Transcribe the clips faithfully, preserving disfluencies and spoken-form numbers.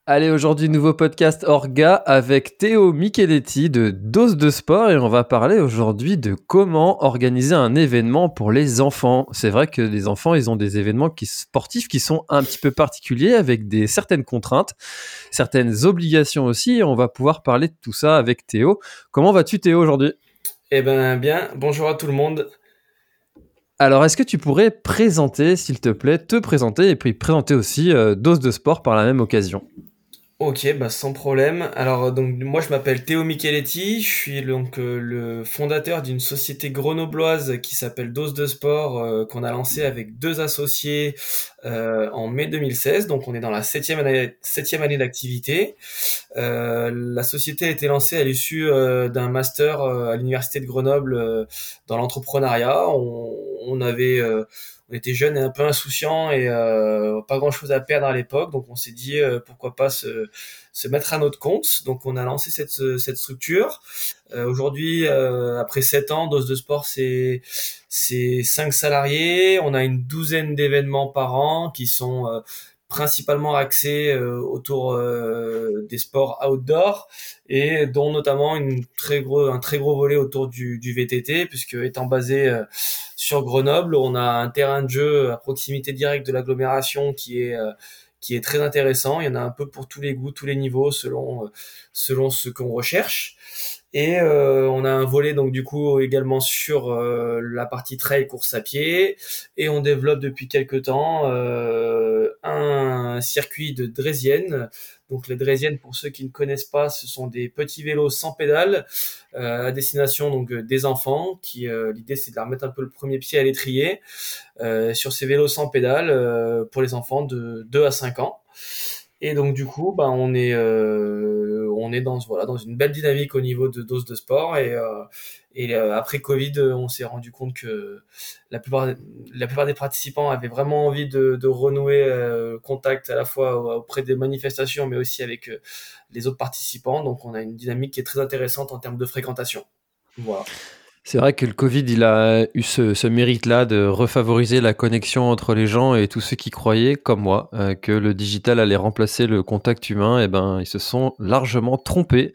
Allez, aujourd'hui, nouveau podcast Orga avec Théo Micheletti de Dose de Sport et on va parler aujourd'hui de comment organiser un événement pour les enfants. C'est vrai que les enfants, ils ont des événements qui, sportifs qui sont un petit peu particuliers avec des certaines contraintes, certaines obligations aussi et on va pouvoir parler de tout ça avec Théo. Comment vas-tu Théo aujourd'hui ? Eh ben bien, bonjour à tout le monde. Alors, est-ce que tu pourrais présenter, s'il te plaît, te présenter et puis présenter aussi euh, Dose de Sport par la même occasion ? Ok, bah sans problème. Alors donc moi je m'appelle Théo Micheletti, je suis donc euh, le fondateur d'une société grenobloise qui s'appelle Dose de Sport, euh, qu'on a lancée avec deux associés euh, en mai deux mille seize. Donc on est dans la septième année, septième année d'activité. Euh, la société a été lancée à l'issue euh, d'un master euh, à l'université de Grenoble euh, dans l'entrepreneuriat. On, on avait euh, on était jeunes et un peu insouciants et euh, pas grand chose à perdre à l'époque, donc on s'est dit euh, pourquoi pas se, se mettre à notre compte. Donc on a lancé cette, cette structure. Euh, aujourd'hui, euh, après sept ans, Dose de Sport, c'est c'est cinq salariés. On a une douzaine d'événements par an qui sont euh, principalement axés euh, autour euh, des sports outdoor et dont notamment une très gros, un très gros volet autour du, du V T T, puisque étant basé euh, sur Grenoble, on a un terrain de jeu à proximité directe de l'agglomération qui est euh, qui est très intéressant. Il y en a un peu pour tous les goûts, tous les niveaux, selon euh, selon ce qu'on recherche. Et euh, on a un volet donc du coup également sur euh, la partie trail course à pied, et on développe depuis quelques temps euh, un circuit de draisienne. Donc les draisiennes, pour ceux qui ne connaissent pas, ce sont des petits vélos sans pédales euh, à destination donc euh, des enfants. Qui euh, l'idée c'est de leur mettre un peu le premier pied à l'étrier euh, sur ces vélos sans pédales euh, pour les enfants de deux à cinq ans. Et donc du coup, bah, on est euh, on est dans voilà dans une belle dynamique au niveau de Dose de Sport, et euh, et euh, après Covid, on s'est rendu compte que la plupart la plupart des participants avaient vraiment envie de, de renouer euh, contact à la fois auprès des manifestations mais aussi avec euh, les autres participants. Donc on a une dynamique qui est très intéressante en termes de fréquentation. Voilà. C'est vrai que le Covid, il a eu ce, ce mérite-là de refavoriser la connexion entre les gens et tous ceux qui croyaient, comme moi, euh, que le digital allait remplacer le contact humain, et ben, ils se sont largement trompés.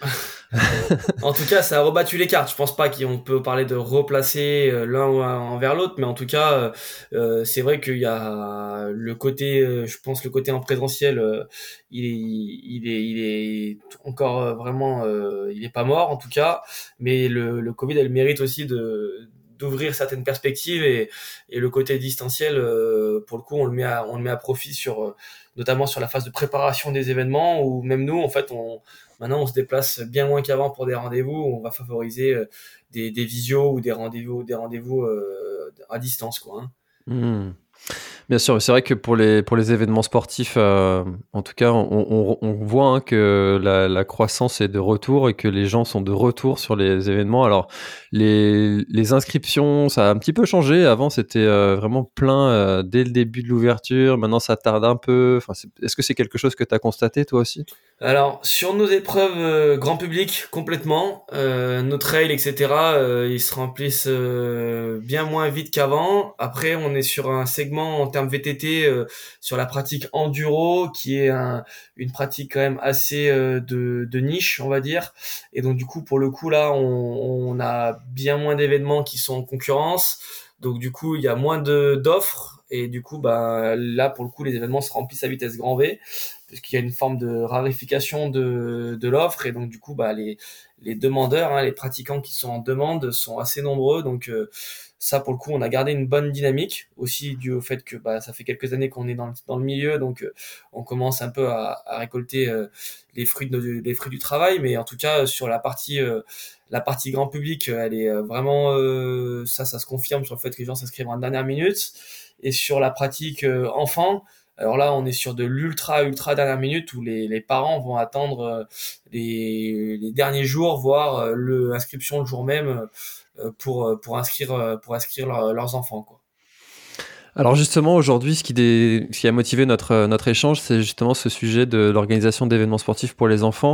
En tout cas, ça a rebattu les cartes. Je pense pas qu'on peut parler de replacer euh, l'un envers l'autre, mais en tout cas, euh, euh, c'est vrai qu'il y a le côté, euh, je pense le côté en présentiel, euh, il est, il est, il est encore euh, vraiment, euh, il est pas mort en tout cas, mais le, le Covid a le mérite aussi de d'ouvrir certaines perspectives, et, et le côté distanciel, euh, pour le coup, on le met à, on le met à profit sur, euh, notamment sur la phase de préparation des événements, où même nous, en fait, on Maintenant, on se déplace bien moins qu'avant pour des rendez-vous. On va favoriser euh, des, des visios ou des rendez-vous, des rendez-vous euh, à distance, quoi. Hein. Hmm. Bien sûr, c'est vrai que pour les, pour les événements sportifs, euh, en tout cas, on, on, on voit hein, que la, la croissance est de retour et que les gens sont de retour sur les événements. Alors, les, les inscriptions, ça a un petit peu changé. Avant, c'était euh, vraiment plein euh, dès le début de l'ouverture. Maintenant, ça tarde un peu. Enfin, c'est- est-ce que c'est quelque chose que tu as constaté, toi aussi ? Alors, sur nos épreuves euh, grand public, complètement, euh, nos trails, et cetera, euh, ils se remplissent euh, bien moins vite qu'avant. Après, on est sur un segment en termes V T T, euh, sur la pratique enduro, qui est un, une pratique quand même assez euh, de, de niche, on va dire. Et donc, du coup, pour le coup, là, on, on a bien moins d'événements qui sont en concurrence. Donc, du coup, il y a moins de d'offres. Et du coup, bah, là, pour le coup, les événements se remplissent à vitesse grand V, parce qu'il y a une forme de raréfication de, de l'offre, et donc du coup bah les les demandeurs, hein, les pratiquants qui sont en demande sont assez nombreux. Donc euh, ça, pour le coup, on a gardé une bonne dynamique aussi, dû au fait que bah ça fait quelques années qu'on est dans le, dans le milieu, donc euh, on commence un peu à, à récolter euh, les fruits de nos- les fruits du travail. Mais en tout cas, sur la partie euh, la partie grand public, euh, elle est euh, vraiment euh, ça ça se confirme sur le fait que les gens s'inscrivent en dernière minute. Et sur la pratique euh, enfant, alors là, on est sur de l'ultra, ultra dernière minute, où les, les parents vont attendre euh, les, les derniers jours, voire euh, le l'inscription le jour même, euh, pour, euh, pour inscrire, euh, pour inscrire leur- leurs enfants, quoi. Alors justement, aujourd'hui, ce qui, dé... ce qui a motivé notre, notre échange, c'est justement ce sujet de l'organisation d'événements sportifs pour les enfants.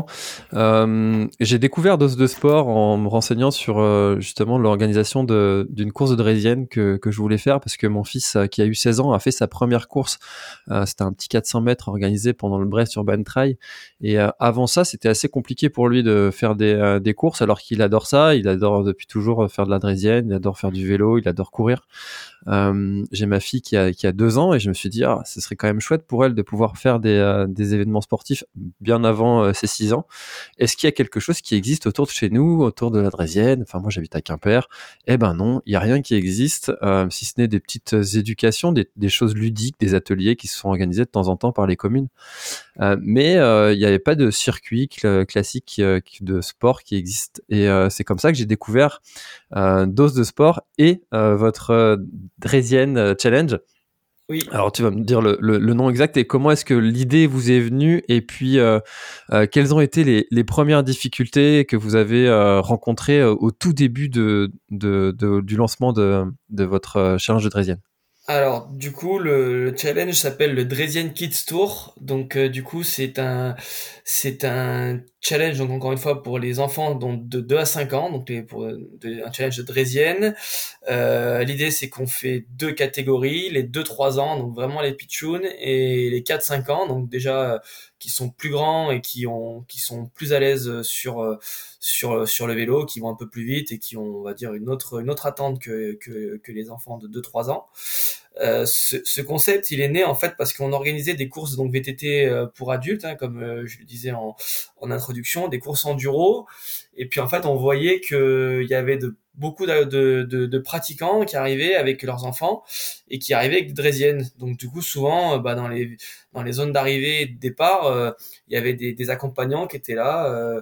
Euh, j'ai découvert Dose de Sport en me renseignant sur euh, justement l'organisation de, d'une course de draisienne que, que je voulais faire parce que mon fils, euh, qui a eu seize ans, a fait sa première course. Euh, c'était un petit quatre cents mètres organisé pendant le Brest Urban Trail. Et euh, avant ça, c'était assez compliqué pour lui de faire des, euh, des courses alors qu'il adore ça. Il adore depuis toujours faire de la draisienne, il adore faire du vélo, il adore courir. Euh, j'ai ma fille qui a, qui a deux ans et je me suis dit, ah, ce serait quand même chouette pour elle de pouvoir faire des, euh, des événements sportifs bien avant euh, ses six ans. Est-ce qu'il y a quelque chose qui existe autour de chez nous, autour de la Draisienne? Enfin, moi, j'habite à Quimper. Eh ben non, il n'y a rien qui existe, euh, si ce n'est des petites éducations, des, des choses ludiques, des ateliers qui se sont organisés de temps en temps par les communes. Euh, mais euh, il n'y avait pas de circuit cl- classique euh, de sport qui existe. Et euh, c'est comme ça que j'ai découvert euh, Dose de Sport et euh, votre euh, Draisienne Challenge. Oui. Alors tu vas me dire le, le, le nom exact et comment est-ce que l'idée vous est venue et puis euh, euh, quelles ont été les, les premières difficultés que vous avez euh, rencontrées euh, au tout début de, de, de, du lancement de, de votre euh, challenge de Draisienne. Alors, du coup, le, le challenge s'appelle le Draisienne Kids Tour. Donc, euh, du coup, c'est un, c'est un challenge, donc encore une fois, pour les enfants donc, de deux à cinq ans. Donc, les, pour, de, un challenge de Draisienne. Euh, l'idée, c'est qu'on fait deux catégories, les deux trois ans, donc vraiment les pitchouns, et les quatre cinq ans, donc déjà, euh, qui sont plus grands et qui ont, qui sont plus à l'aise sur, euh, sur, sur le vélo, qui vont un peu plus vite et qui ont, on va dire, une autre, une autre attente que, que, que les enfants de deux trois ans. Euh, ce, ce concept, il est né en fait parce qu'on organisait des courses donc V T T euh, pour adultes, hein, comme euh, je le disais en, en introduction, des courses enduro. Et puis en fait, on voyait que il y avait de beaucoup de, de, de, de pratiquants qui arrivaient avec leurs enfants et qui arrivaient avec des draisiennes. Donc du coup, souvent, euh, bah, dans les dans les zones d'arrivée et de départ, euh, il y avait des, des accompagnants qui étaient là. Euh,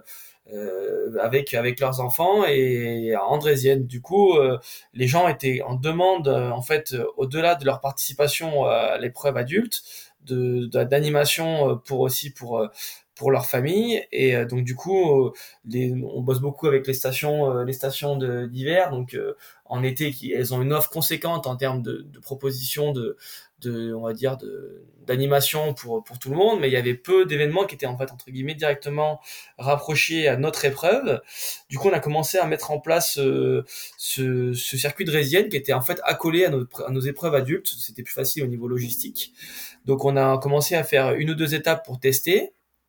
euh, avec avec leurs enfants et en draisienne. Du coup, euh, les gens étaient en demande euh, en fait euh, au-delà de leur participation à l'épreuve adulte, de, de- d'animation euh, pour aussi pour euh, pour leur famille et euh, donc du coup euh, les, on bosse beaucoup avec les stations euh, les stations de, d'hiver donc euh, en été qui elles ont une offre conséquente en termes de, de propositions de de on va dire de d'animation pour pour tout le monde mais il y avait peu d'événements qui étaient en fait entre guillemets directement rapprochés à notre épreuve. Du coup on a commencé à mettre en place euh, ce, ce circuit de draisienne qui était en fait accolé à nos, à nos épreuves adultes. C'était plus facile au niveau logistique. Donc on a commencé à faire une ou deux étapes pour tester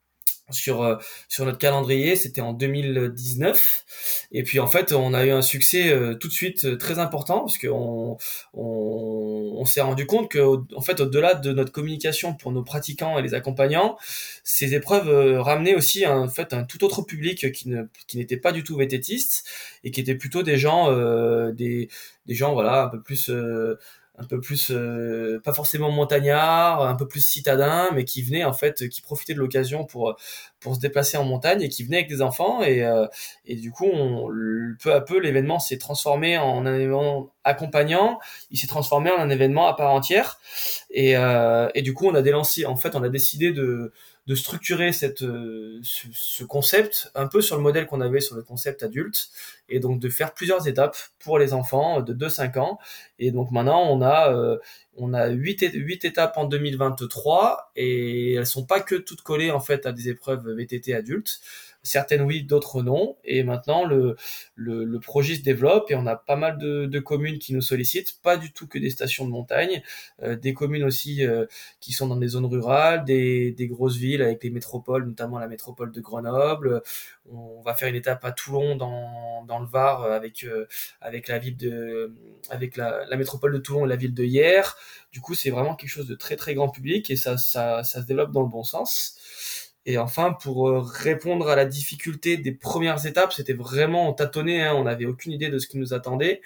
sur euh, sur notre calendrier, c'était en deux mille dix-neuf et puis en fait on a eu un succès euh, tout de suite euh, très important parce que on on, on s'est rendu compte que au- en fait au-delà de notre communication pour nos pratiquants et les accompagnants, ces épreuves euh, ramenaient aussi un, en fait un tout autre public qui ne qui n'était pas du tout vététiste et qui était plutôt des gens euh, des des gens voilà un peu plus euh, un peu plus euh, pas forcément montagnards, un peu plus citadins, mais qui venaient en fait, qui profitaient de l'occasion pour pour se déplacer en montagne et qui venaient avec des enfants et euh, et du coup on, peu à peu l'événement s'est transformé en un événement accompagnant, il s'est transformé en un événement à part entière et euh, et du coup on a délancé en fait on a décidé de de structurer cette euh, ce, ce concept un peu sur le modèle qu'on avait sur le concept adulte et donc de faire plusieurs étapes pour les enfants de deux à cinq ans et donc maintenant on a euh, on a huit é- huit étapes en deux mille vingt-trois et elles sont pas que toutes collées en fait à des épreuves V T T adultes. Certaines oui, d'autres non. Et maintenant le, le, le projet se développe et on a pas mal de, de communes qui nous sollicitent, pas du tout que des stations de montagne, euh, des communes aussi euh, qui sont dans des zones rurales, des, des grosses villes avec les métropoles, notamment la métropole de Grenoble. On va faire une étape à Toulon dans, dans le Var avec euh, avec la ville de avec la, la métropole de Toulon et la ville de Hyères. Du coup, c'est vraiment quelque chose de très très grand public et ça ça ça se développe dans le bon sens. Et enfin, pour euh, répondre à la difficulté des premières étapes, c'était vraiment on tâtonnait, hein, on n'avait aucune idée de ce qui nous attendait.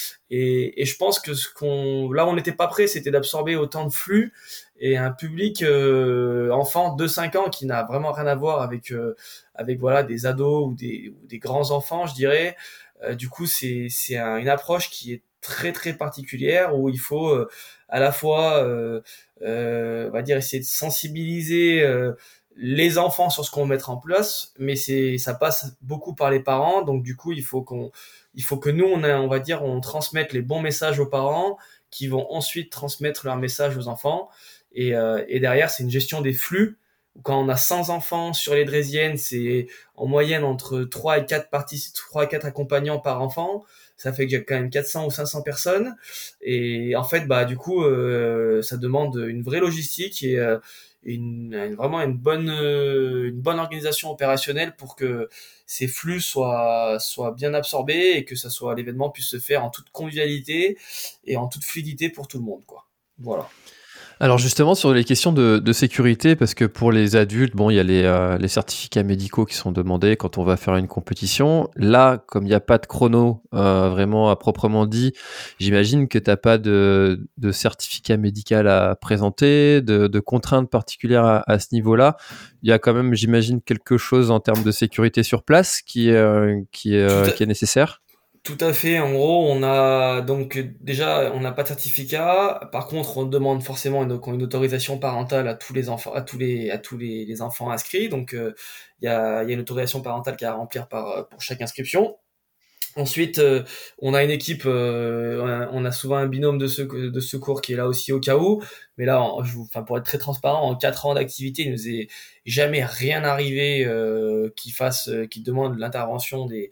Et, et je pense que ce qu'on, là, on n'était pas prêt, c'était d'absorber autant de flux et un public euh, enfant de cinq ans qui n'a vraiment rien à voir avec euh, avec voilà des ados ou des, ou des grands enfants, je dirais. Euh, du coup, c'est c'est un- une approche qui est très très particulière où il faut euh, à la fois, euh, euh, on va dire, essayer de sensibiliser euh, les enfants sur ce qu'on va mettre en place, mais c'est ça passe beaucoup par les parents, donc du coup, il faut qu'on il faut que nous, on, a, on va dire, on transmette les bons messages aux parents qui vont ensuite transmettre leur message aux enfants. Et, euh, et derrière, c'est une gestion des flux. Quand on a cent enfants sur les draisiennes, c'est en moyenne entre trois et quatre parties, trois à quatre accompagnants par enfant. Ça fait qu'il y a quand même quatre cents ou cinq cents personnes. Et en fait, bah, du coup, euh, ça demande une vraie logistique et, euh, une, une- vraiment une bonne, euh, une bonne organisation opérationnelle pour que ces flux soient, soient bien absorbés et que ça soit, l'événement puisse se faire en toute convivialité et en toute fluidité pour tout le monde, quoi. Voilà. Alors justement sur les questions de, de sécurité, parce que pour les adultes, bon, il y a les, euh, les certificats médicaux qui sont demandés quand on va faire une compétition. Là, comme il n'y a pas de chrono euh, vraiment à proprement dit, j'imagine que tu n'as pas de, de certificat médical à présenter, de, de contraintes particulières à, à ce niveau-là. Il y a quand même, j'imagine, quelque chose en termes de sécurité sur place qui, euh, qui, Tout euh, à, qui est nécessaire. Tout à fait. En gros, on a donc déjà on n'a pas de certificat. Par contre, on demande forcément une, une autorisation parentale à tous les enfants, à tous les à tous les, les enfants inscrits. Donc euh, il y a il y a une autorisation parentale qui a à remplir par pour chaque inscription. Ensuite, euh, on a une équipe, euh, on a on a souvent un binôme de, sec- de secours qui est là aussi au cas où. Mais là, en- je vous, enfin, pour être très transparent, en quatre ans d'activité, il nous est jamais rien arrivé euh, qui fasse, euh, qui demande l'intervention des,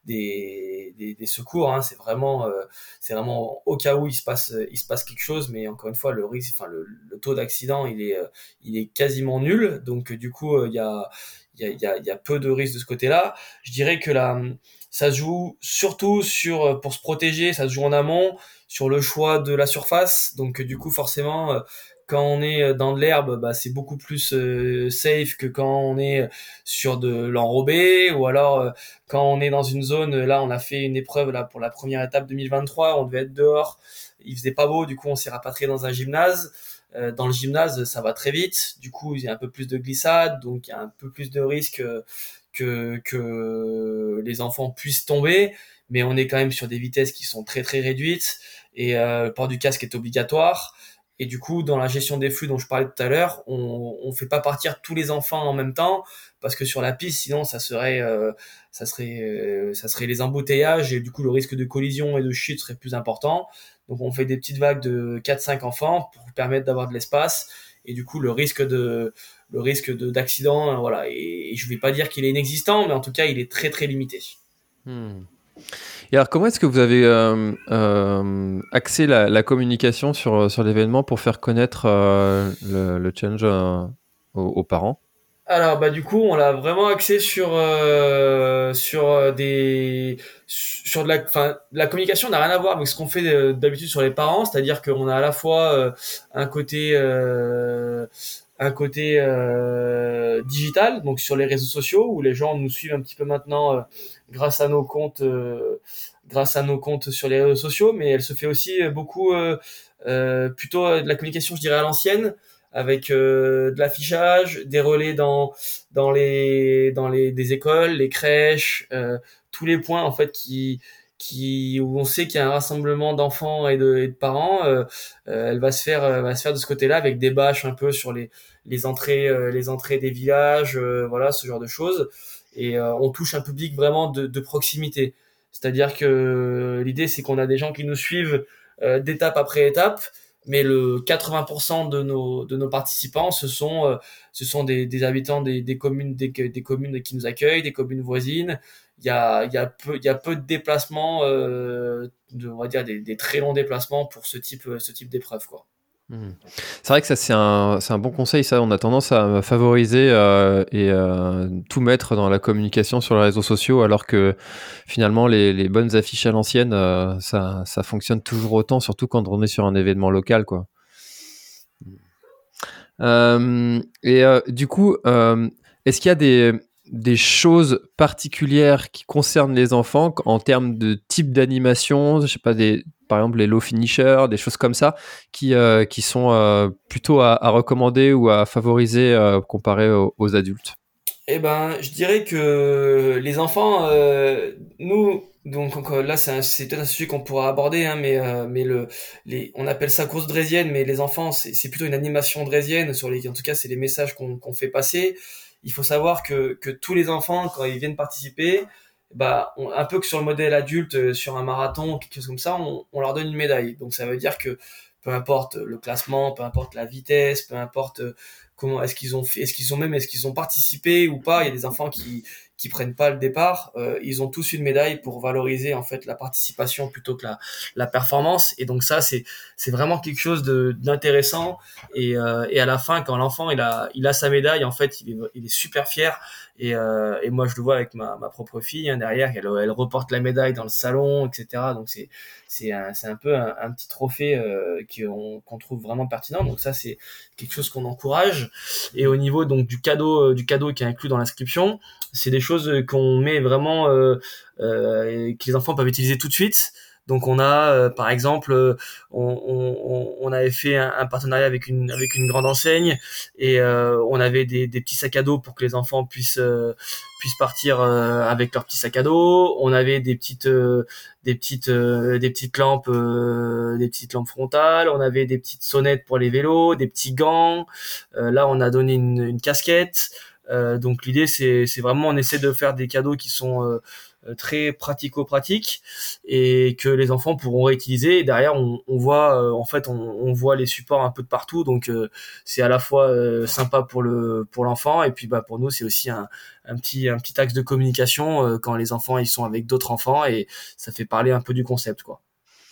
des, des, des secours. Hein. C'est vraiment, euh, c'est vraiment au cas où il se passe, il se passe quelque chose. Mais encore une fois, le risque, enfin, le, le taux d'accident, il est, euh, il est quasiment nul. Donc, du coup, euh, il y a, il y a, il y a, il y a peu de risques de ce côté-là. Je dirais que la ça se joue surtout sur, euh, pour se protéger, ça se joue en amont, sur le choix de la surface. Donc euh, du coup, forcément, euh, quand on est euh, dans de l'herbe, bah, c'est beaucoup plus euh, safe que quand on est sur de l'enrobé, ou alors euh, quand on est dans une zone. Là, on a fait une épreuve là pour la première étape deux mille vingt-trois, on devait être dehors, il faisait pas beau, du coup on s'est rapatrié dans un gymnase. Euh, dans le gymnase, ça va très vite, du coup il y a un peu plus de glissade, donc il y a un peu plus de risque euh, que, que les enfants puissent tomber, mais on est quand même sur des vitesses qui sont très très réduites et euh, le port du casque est obligatoire. Et du coup, dans la gestion des flux dont je parlais tout à l'heure, on on fait pas partir tous les enfants en même temps parce que sur la piste, sinon ça serait euh, ça serait euh, ça serait les embouteillages et du coup le risque de collision et de chute serait plus important. Donc on fait des petites vagues de quatre cinq enfants pour permettre d'avoir de l'espace et du coup le risque de le risque de d'accident, euh, voilà. Et, et je vais pas dire qu'il est inexistant, mais en tout cas, il est très très limité. Hmm. Et alors, comment est-ce que vous avez euh, euh, axé la, la communication sur, sur l'événement pour faire connaître euh, le, le challenge euh, aux, aux parents? Alors bah du coup, on l'a vraiment axé sur euh, sur euh, des sur de la enfin la communication n'a rien à voir avec ce qu'on fait euh, d'habitude sur les parents, c'est-à-dire qu'on a à la fois euh, un côté euh, un côté euh, digital, donc sur les réseaux sociaux où les gens nous suivent un petit peu maintenant euh, grâce à nos comptes euh, grâce à nos comptes sur les réseaux sociaux, mais elle se fait aussi euh, beaucoup euh, euh, plutôt euh, de la communication, je dirais à l'ancienne, avec euh, de l'affichage, des relais dans dans les dans les des écoles, les crèches, euh, tous les points en fait qui qui où on sait qu'il y a un rassemblement d'enfants et de, et de parents. Euh, euh, elle va se faire euh, va se faire de ce côté-là avec des bâches un peu sur les les entrées euh, les entrées des villages, euh, voilà, ce genre de choses. Et euh, on touche un public vraiment de, de proximité. C'est-à-dire que l'idée c'est qu'on a des gens qui nous suivent euh, d'étape après étape, mais le quatre-vingts pour cent de nos de nos participants, ce sont euh, ce sont des, des habitants des, des communes des, des communes qui nous accueillent, des communes voisines. Il y a il y a peu il y a peu de déplacements, euh, de, on va dire des, des très longs déplacements pour ce type ce type d'épreuve, quoi. Hmm. C'est vrai que ça, c'est un, c'est un bon conseil. Ça, on a tendance à favoriser euh, et euh, tout mettre dans la communication sur les réseaux sociaux, alors que finalement, les, les bonnes affiches à l'ancienne, euh, ça, ça fonctionne toujours autant, surtout quand on est sur un événement local, quoi. Euh, et euh, du coup, euh, est-ce qu'il y a des, des choses particulières qui concernent les enfants en termes de type d'animation, je sais pas, des, par exemple les low finishers, des choses comme ça, qui, euh, qui sont euh, plutôt à, à recommander ou à favoriser euh, comparé aux, aux adultes? Eh ben, je dirais que les enfants, euh, nous, donc encore là, c'est un- c'est peut-être un sujet qu'on pourra aborder, hein, mais euh, mais le, les, on appelle ça course draisienne, mais les enfants, c'est c'est plutôt une animation draisienne sur les, en tout cas, c'est les messages qu'on qu'on fait passer. Il faut savoir que que tous les enfants, quand ils viennent participer, bah, on- un peu que sur le modèle adulte, euh, sur un marathon, quelque chose comme ça, on, on leur donne une médaille. Donc ça veut dire que peu importe le classement, peu importe la vitesse, peu importe euh, comment est-ce qu'ils ont fait, est-ce qu'ils ont même, est-ce qu'ils ont participé ou pas. Il y a des enfants qui qui prennent pas le départ, euh, ils ont tous une médaille pour valoriser en fait la participation plutôt que la la performance. Et donc ça, c'est c'est vraiment quelque chose de d'intéressant. Et euh, et à la fin, quand l'enfant il a il a sa médaille, en fait, il est il est super fier. Et, euh, et moi, je le vois avec ma, ma propre fille, hein, derrière, elle, elle reporte la médaille dans le salon, et cetera. Donc c'est c'est un, c'est un peu un, un petit trophée euh, qu'on qu'on trouve vraiment pertinent. Donc ça, c'est quelque chose qu'on encourage. Et au niveau donc du cadeau euh, du cadeau qui est inclus dans l'inscription, c'est des choses qu'on met vraiment euh, euh, que les enfants peuvent utiliser tout de suite. Donc on a euh, par exemple euh, on, on, on avait fait un, un partenariat avec une avec une grande enseigne et euh, on avait des, des petits sacs à dos pour que les enfants puissent euh, puissent partir euh, avec leurs petits sacs à dos. On avait des petites euh, des petites euh, des petites lampes euh, des petites lampes frontales. On avait des petites sonnettes pour les vélos, des petits gants. Euh, là on a donné une, une casquette. Euh, donc l'idée c'est c'est vraiment on essaie de faire des cadeaux qui sont euh, euh, très pratico-pratiques et que les enfants pourront réutiliser. Et derrière, on, on voit, euh, en fait, on, on voit les supports un peu de partout. Donc, euh, c'est à la fois euh, sympa pour le pour l'enfant et puis bah pour nous, c'est aussi un, un petit un petit axe de communication euh, quand les enfants ils sont avec d'autres enfants et ça fait parler un peu du concept, quoi.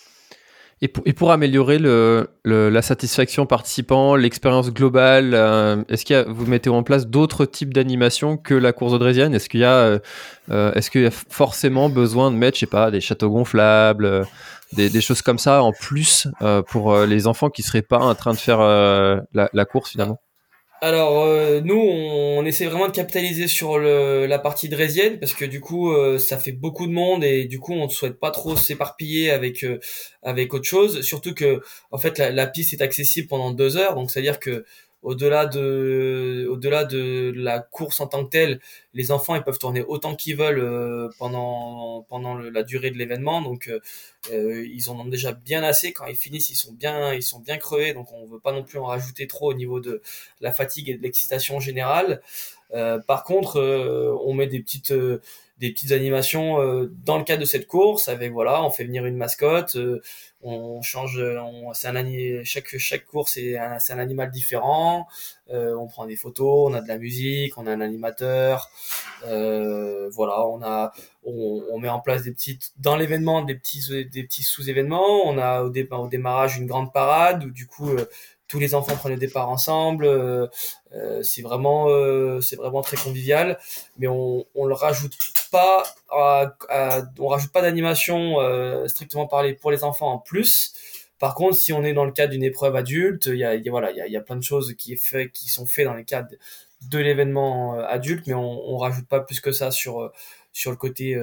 Et pour, et pour améliorer le, le- la satisfaction participant, l'expérience globale, euh, est-ce qu'il y a, vous mettez en place d'autres types d'animations que la course audrésienne? Est-ce qu'il y a, euh, euh, est-ce qu'il y a forcément besoin de mettre, je sais pas, des châteaux gonflables, euh, des, des choses comme ça en plus euh, pour euh, les enfants qui seraient pas en train de faire euh, la, la course finalement? Alors euh, nous on, on essaie vraiment de capitaliser sur le, la partie draisienne parce que du coup euh, ça fait beaucoup de monde et du coup on ne souhaite pas trop s'éparpiller avec euh, avec autre chose, surtout que en fait la, la piste est accessible pendant deux heures, donc c'est à dire que au-delà de au-delà de la course en tant que telle, les enfants ils peuvent tourner autant qu'ils veulent euh, pendant pendant le- la durée de l'événement, donc euh, euh, ils en ont déjà bien assez. Quand ils finissent ils sont bien ils sont bien crevés, donc on veut pas non plus en rajouter trop au niveau de la fatigue et de l'excitation générale. Euh, par contre, euh, on met des petites euh, des petites animations euh, dans le cadre de cette course avec voilà, on fait venir une mascotte, euh, on change, on, c'est un ani- chaque chaque course c'est un, c'est un animal différent, euh, on prend des photos, on a de la musique, on a un animateur, euh, voilà, on a on, on met en place des petites dans l'événement des petits des petits sous-événements, on a au, dé, au démarrage une grande parade où du coup euh, tous les enfants prennent le départ ensemble. Euh, euh, c'est vraiment, euh, c'est vraiment très convivial, mais on, on le rajoute pas, à, à- on rajoute pas d'animation euh, strictement parlé pour les enfants en plus. Par contre, si on est dans le cadre d'une épreuve adulte, il y a, il y a- voilà, il y a, il y a plein de choses qui est fait, qui sont faites dans le cadre de l'événement euh, adulte, mais on, on rajoute pas plus que ça sur euh, sur le côté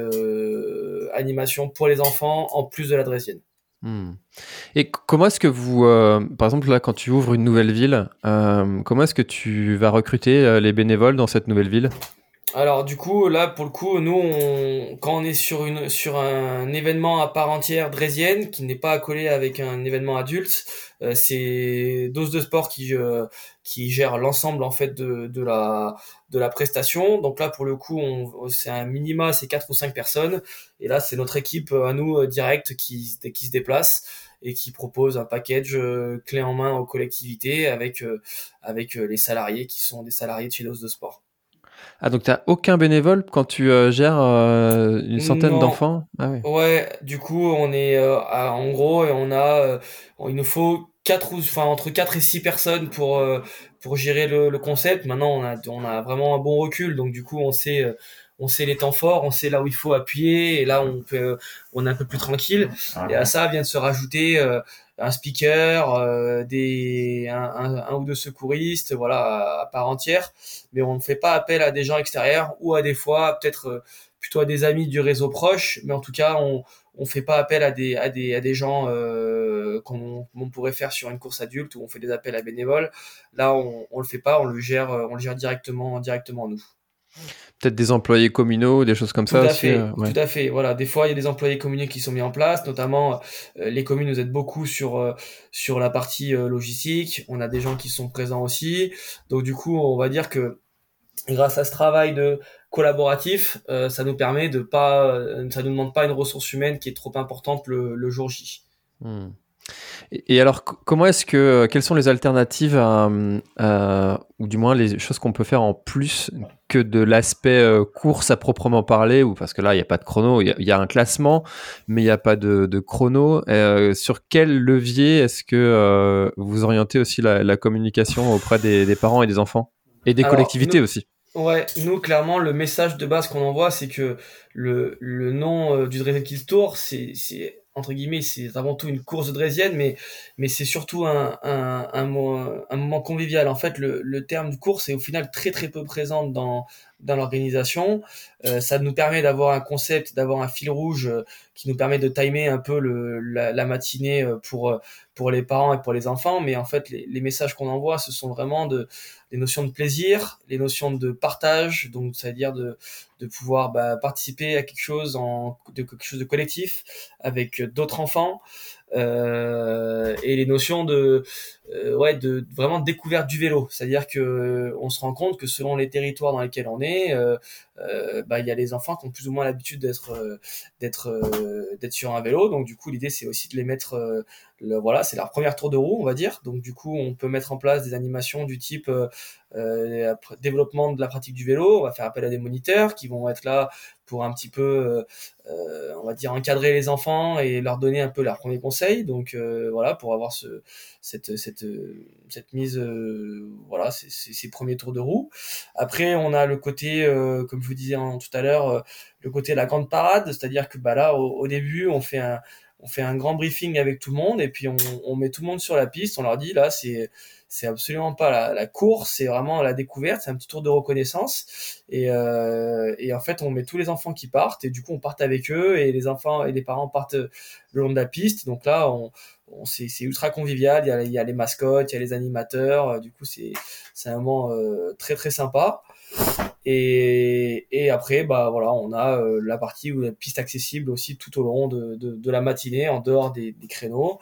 euh, animation pour les enfants en plus de la draisienne. Hmm. Et c- comment est-ce que vous, euh, par exemple là, quand tu ouvres une nouvelle ville, euh, comment est-ce que tu vas recruter euh, les bénévoles dans cette nouvelle ville? Alors du coup là pour le coup nous on, quand on est sur une sur un événement à part entière draisienne qui n'est pas accolé avec un événement adulte, euh, c'est Dose de Sport qui euh, qui gère l'ensemble en fait de de la de la prestation. Donc là pour le coup on c'est un minima, c'est quatre ou cinq personnes et là c'est notre équipe euh, à nous euh, direct qui qui se déplace et qui propose un package euh, clé en main aux collectivités avec euh, avec euh, les salariés qui sont des salariés de chez Dose de Sport. Ah, donc t'as aucun bénévole quand tu euh, gères euh, une centaine Non, d'enfants? Ah oui. ouais, du coup, on est euh, à- en gros et on a euh, il nous faut quatre ou enfin entre quatre et six personnes pour euh, pour gérer le, le concept. Maintenant, on a on a vraiment un bon recul, donc du coup, on sait euh, on sait les temps forts, on sait là où il faut appuyer et là on peut on est un peu plus tranquille. Et à ça vient de se rajouter euh, un speaker, euh, des un, un, un ou deux secouristes, voilà, à, à part entière. Mais on ne fait pas appel à des gens extérieurs ou à des fois peut-être euh, plutôt à des amis du réseau proche, mais en tout cas, on on fait pas appel à des à des à des gens euh, qu'on on pourrait faire sur une course adulte où on fait des appels à bénévoles. Là, on on le fait pas, on le gère euh, on le gère directement directement nous. Peut-être des employés communaux, des choses comme Tout ça à aussi. euh, fait, tout ouais. à fait. Voilà, des fois il y a des employés communaux qui sont mis en place, notamment euh, les communes nous aident beaucoup sur euh, sur la partie euh, logistique. On a des gens qui sont présents aussi, donc du coup on va dire que grâce à ce travail de collaboratif, euh, ça nous permet de pas, euh, ça nous demande pas une ressource humaine qui est trop importante le, le jour J. Mmh. Et, et alors, c- comment est-ce que, quelles sont les alternatives à, à- ou du moins les choses qu'on peut faire en plus que de l'aspect euh, course à proprement parler, ou parce que là, il n'y a pas de chrono, il y, a- il y a un classement, mais il n'y a pas de, de chrono. Euh, sur quel levier est-ce que euh, vous orientez aussi la, la communication auprès des, des parents et des enfants? Et des Alors, collectivités nous, aussi. ouais, nous, clairement, le message de base qu'on envoie, c'est que le, le nom euh, du Draisienne Kids Tour, c'est, c'est, entre guillemets, c'est avant tout une course de Draisienne, mais, mais c'est surtout un, un, un, mo- un moment convivial. En fait, le, le terme de course est au final très très peu présent dans, dans l'organisation. Euh, ça nous permet d'avoir un concept, d'avoir un fil rouge euh, qui nous permet de timer un peu le, la, la matinée euh, pour, euh, pour les parents et pour les enfants. Mais en fait, les, les messages qu'on envoie, ce sont vraiment de les notions de plaisir, les notions de partage, donc c'est-à-dire de, de pouvoir bah, participer à quelque chose en de quelque chose de collectif avec d'autres enfants, euh, et les notions de euh, ouais de vraiment de découverte du vélo, c'est-à-dire que euh, on se rend compte que selon les territoires dans lesquels on est, euh, euh, bah il y a les enfants qui ont plus ou moins l'habitude d'être euh, d'être euh, d'être sur un vélo, donc du coup l'idée c'est aussi de les mettre euh, le, voilà, c'est leur première tour de roue, on va dire. Donc du coup, on peut mettre en place des animations du type euh, euh, développement de la pratique du vélo. On va faire appel à des moniteurs qui vont être là pour un petit peu, euh, euh, on va dire, encadrer les enfants et leur donner un peu leurs premiers conseils. Donc euh, voilà, pour avoir ce, cette, cette, cette mise, euh, voilà, ces, ces, ces premiers tours de roue. Après, on a le côté, euh, comme je vous disais hein, tout à l'heure, euh, le côté de la grande parade, c'est-à-dire que bah là, au, au début, on fait un on fait un grand briefing avec tout le monde et puis on, on met tout le monde sur la piste. On leur dit là, c'est c'est absolument pas la, la course, c'est vraiment la découverte, c'est un petit tour de reconnaissance. Et, euh, et en fait, on met tous les enfants qui partent et du coup, on part avec eux et les enfants et les parents partent le long de la piste. Donc là, on, on c'est, c'est ultra convivial. Il y a, il y a les mascottes, il y a les animateurs. Du coup, c'est c'est un moment euh, très très sympa. Et, et après, bah voilà, on a euh, la partie où la piste accessible aussi tout au long de, de, de la matinée, en dehors des, des créneaux,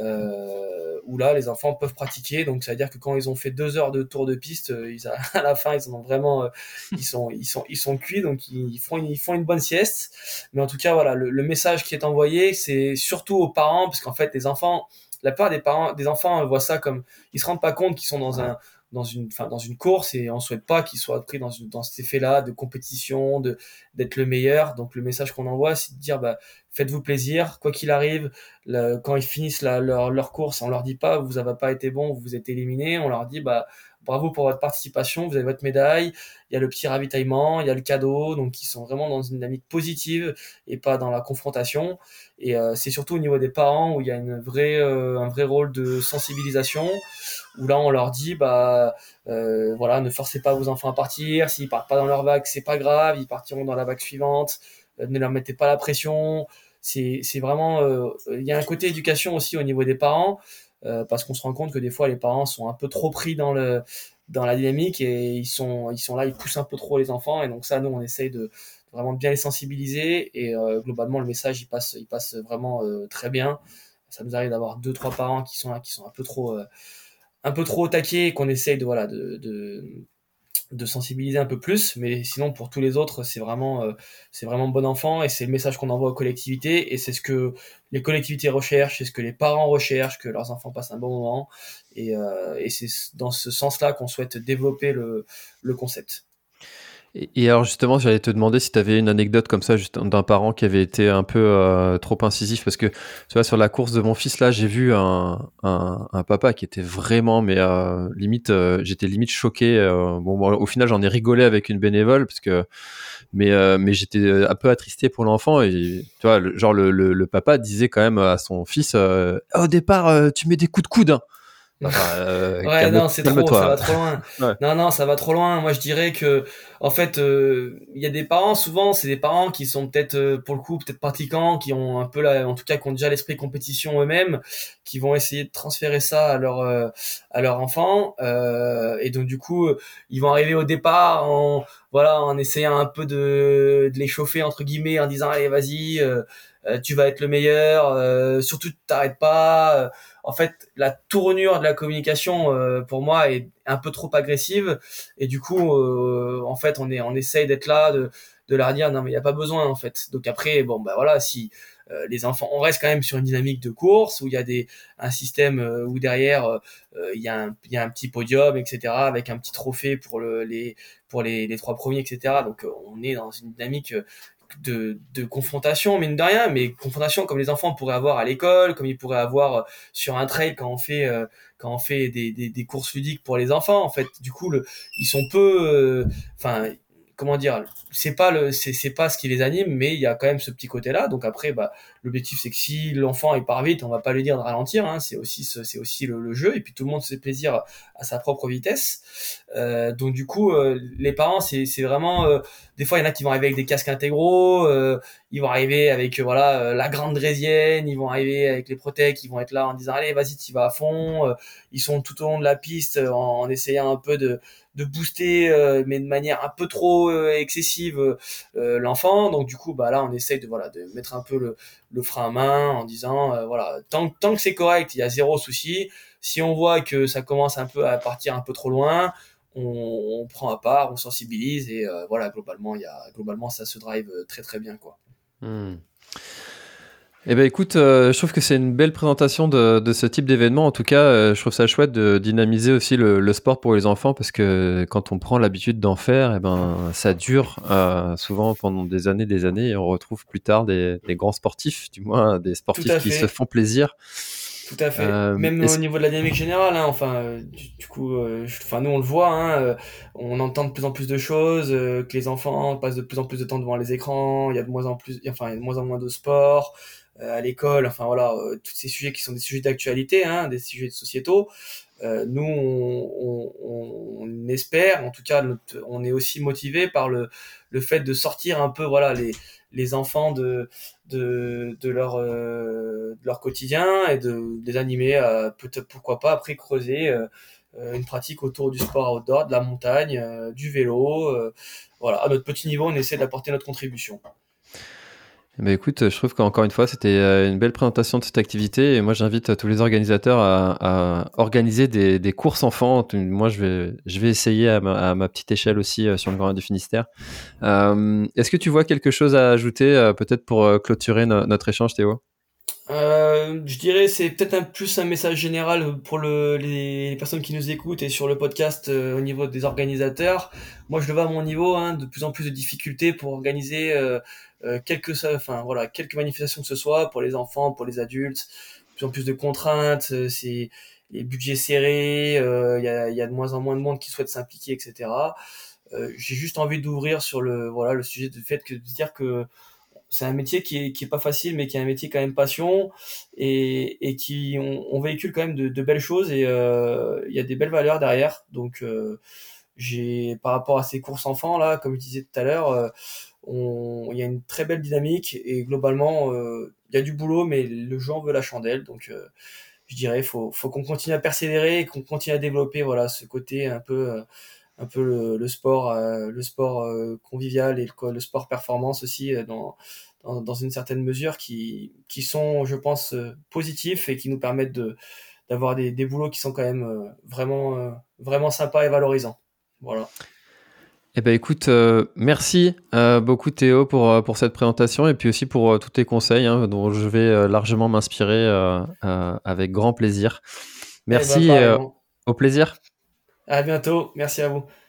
euh, où là, les enfants peuvent pratiquer. Donc, ça veut dire que quand ils ont fait deux heures de tour de piste, euh, ils, à la fin, ils en ont vraiment, euh, ils sont, ils sont, ils sont cuits, donc ils, ils font, une, ils font une bonne sieste. Mais en tout cas, voilà, le, le message qui est envoyé, c'est surtout aux parents, parce qu'en fait, les enfants, la plupart des parents, des enfants euh, voient ça comme, ils se rendent pas compte qu'ils sont dans un dans une, enfin, dans une course et on souhaite pas qu'ils soient pris dans, une, dans cet effet-là de compétition, de, d'être le meilleur. Donc le message qu'on envoie, c'est de dire, bah, faites-vous plaisir, quoi qu'il arrive. Le, quand ils finissent la, leur, leur course, on leur dit pas, vous avez pas été bon, vous êtes éliminé. On leur dit, bah, bravo pour votre participation, vous avez votre médaille. Il y a le petit ravitaillement, il y a le cadeau. Donc ils sont vraiment dans une dynamique positive et pas dans la confrontation. Et euh, c'est surtout au niveau des parents où il y a une vraie, euh, un vrai rôle de sensibilisation où là on leur dit bah euh, voilà, ne forcez pas vos enfants à partir, s'ils partent pas dans leur vague c'est pas grave, ils partiront dans la vague suivante, euh, ne leur mettez pas la pression. C'est c'est vraiment euh, il y a un côté éducation aussi au niveau des parents, euh, parce qu'on se rend compte que des fois les parents sont un peu trop pris dans le dans la dynamique et ils sont ils sont là, ils poussent un peu trop les enfants et donc ça nous on essaye de vraiment bien les sensibiliser et euh, globalement le message il passe il passe vraiment euh, très bien. Ça nous arrive d'avoir deux trois parents qui sont là qui sont un peu trop euh, un peu trop au taquet et qu'on essaye de voilà de, de de sensibiliser un peu plus, mais sinon pour tous les autres c'est vraiment euh, c'est vraiment bon enfant et c'est le message qu'on envoie aux collectivités et c'est ce que les collectivités recherchent, c'est ce que les parents recherchent, que leurs enfants passent un bon moment et, euh, et c'est dans ce sens-là qu'on souhaite développer le, le concept. Et, et alors justement, j'allais te demander si tu avais une anecdote comme ça juste d'un parent qui avait été un peu euh, trop incisif parce que tu vois sur la course de mon fils là, j'ai vu un, un, un papa qui était vraiment mais euh, limite euh, j'étais limite choqué. Euh, bon, bon, au final, j'en ai rigolé avec une bénévole parce que mais euh, mais j'étais un peu attristé pour l'enfant et tu vois le, genre le, le, le papa disait quand même à son fils euh, au départ euh, tu mets des coups de coude hein. Enfin, euh, Ouais, calme, non, c'est trop, ça calme-toi. va trop loin. Ouais. Non, non, ça va trop loin. Moi, je dirais que, en fait, euh, il y a des parents, souvent, c'est des parents qui sont peut-être, euh, pour le coup, peut-être pratiquants, qui ont un peu la, en tout cas, qui ont déjà l'esprit compétition eux-mêmes, qui vont essayer de transférer ça à leur, euh, à leur enfant. Euh, et donc, du coup, ils vont arriver au départ en, voilà, en essayant un peu de, de les chauffer, entre guillemets, en disant, allez, vas-y, euh, euh, tu vas être le meilleur, euh, surtout t'arrêtes pas. Euh, en fait, la tournure de la communication euh, pour moi est un peu trop agressive et du coup, euh, en fait, on est on essaye d'être là, de de leur dire non mais il y a pas besoin en fait. Donc après, bon bah voilà, si euh, les enfants, on reste quand même sur une dynamique de course où il y a des un système euh, où derrière euh, euh, il y a un il y a un petit podium, et cetera, avec un petit trophée pour le les pour les les trois premiers, et cetera. Donc euh, on est dans une dynamique euh, de, de confrontation, mine de rien, mais confrontation comme les enfants pourraient avoir à l'école, comme ils pourraient avoir euh, sur un trail quand on fait euh, quand on fait des, des, des courses ludiques pour les enfants. En fait, du coup, le, ils sont peu, enfin, euh, comment dire, c'est pas le, c'est c'est pas ce qui les anime, mais il y a quand même ce petit côté-là. Donc après, bah, l'objectif c'est que si l'enfant il part vite, on va pas lui dire de ralentir. Hein, c'est aussi ce- c'est aussi le, le jeu, et puis tout le monde se fait plaisir à sa propre vitesse. Euh, donc du coup, euh, les parents, c'est c'est vraiment euh, des fois, il y en a qui vont arriver avec des casques intégraux, euh, ils vont arriver avec euh, voilà euh, la grande draisienne, ils vont arriver avec les protèques, ils vont être là en disant allez vas-y tu vas à fond. Euh, ils sont tout au long de la piste euh, en, en essayant un peu de de booster, euh, mais de manière un peu trop euh, excessive euh, l'enfant. Donc du coup, bah là, on essaye de voilà de mettre un peu le, le frein à main en disant euh, voilà tant tant que c'est correct, il y a zéro souci. Si on voit que ça commence un peu à partir un peu trop loin, on, on prend à part, on sensibilise et euh, voilà, globalement, il y a, globalement, ça se drive euh, très très bien, quoi. Hmm. Eh ben écoute, euh, je trouve que c'est une belle présentation de, de ce type d'événement. En tout cas, euh, je trouve ça chouette de dynamiser aussi le, le sport pour les enfants parce que quand on prend l'habitude d'en faire, eh ben ça dure euh, souvent pendant des années, des années, et on retrouve plus tard des, des grands sportifs, du moins des Tout sportifs à qui se fait, font plaisir. tout à fait. Euh, Même au est-ce- niveau de la dynamique générale, hein, enfin, euh, du, du coup, euh, je- enfin, nous on le voit, hein, euh, on entend de plus en plus de choses, euh, que les enfants passent de plus en plus de temps devant les écrans, il y a de moins en plus, enfin, il y a de moins en moins de sport euh, à l'école, enfin voilà, euh, tous ces sujets qui sont des sujets d'actualité, hein, des sujets sociétaux. Euh, nous, on, on, on espère, en tout cas, notre- on est aussi motivé par le, le fait de sortir un peu, voilà, les, les enfants de, de, de leur, euh, de leur quotidien et de, de les animer à peut-être, pourquoi pas, après creuser euh, euh, une pratique autour du sport outdoor, de la montagne, euh, du vélo. Euh, voilà, à notre petit niveau, on essaie d'apporter notre contribution. eh ben écoute, je trouve qu'encore une fois, c'était euh, une belle présentation de cette activité et moi j'invite euh, tous les organisateurs à, à organiser des, des courses enfants. Tu- Moi je vais, je vais essayer à ma, à ma petite échelle aussi euh, sur le Grand Raid du Finistère. Euh, est-ce que tu vois quelque chose à ajouter euh, peut-être pour euh, clôturer no- notre échange, Théo? Euh, je dirais c'est peut-être un plus un message général pour le, les personnes qui nous écoutent et sur le podcast euh, au niveau des organisateurs. Moi, je le vois à mon niveau, hein, de plus en plus de difficultés pour organiser euh, euh, quelques, enfin voilà, quelques manifestations que ce soit pour les enfants, pour les adultes. De plus en plus de contraintes, euh, c'est les budgets serrés, euh, il y a, il y a de moins en moins de monde qui souhaite s'impliquer, et cetera. Euh, j'ai juste envie d'ouvrir sur le voilà le sujet du fait que de dire que c'est un métier qui est, qui est pas facile, mais qui est un métier quand même passion et, et qui on, on véhicule quand même de, de belles choses et euh, il y a des belles valeurs derrière. Donc euh, j'ai par rapport à ces courses enfants là, comme je disais tout à l'heure, euh, on- il y a une très belle dynamique et globalement euh, il y a du boulot, mais le jeu en veut la chandelle. Donc euh, je dirais faut faut qu'on continue à persévérer et qu'on continue à développer voilà ce côté un peu euh, un peu le, le sport, euh, le sport euh, convivial et le, le sport performance aussi euh, dans, dans, dans une certaine mesure qui, qui sont, je pense, euh, positifs et qui nous permettent de, d'avoir des, des boulots qui sont quand même euh, vraiment, euh, vraiment sympas et valorisants. Voilà. Eh ben écoute, euh, merci euh, beaucoup Théo pour, euh, pour cette présentation et puis aussi pour euh, tous tes conseils hein, dont je vais euh, largement m'inspirer euh, euh, avec grand plaisir. Eh ben, Merci, euh, pareillement. au plaisir. À bientôt. Merci à vous.